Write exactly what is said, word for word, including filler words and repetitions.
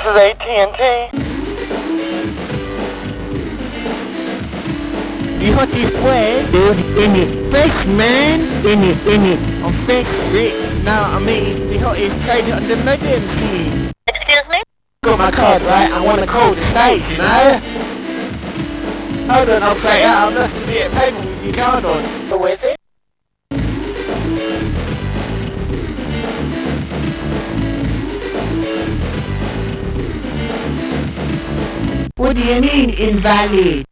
is A T and T. The hottest word, dude, in it. Fresh, man. In it, in it. I'm fresh, Rick. Now, I mean, the hottest trade on the emergency. Excuse me? Got my card, right? I want to call the States, you know? Hold on, operator. I'm not to be at payment with your card on. Who is it? What do you mean, invalid?